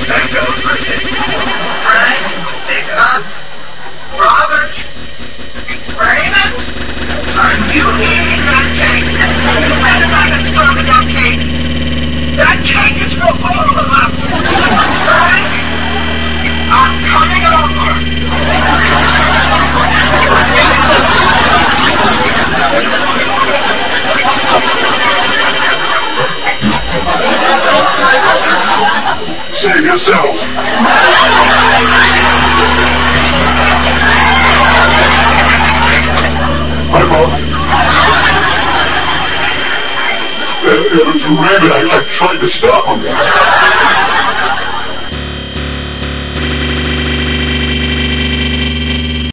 That goes for you. Frank, pick up. Robert, Raymond, are you eating that cake? You better not get started that cake. That cake is for all of us. Frank, I'm coming over. Save yourself. I'm up. It was Raymond. I tried to stop him.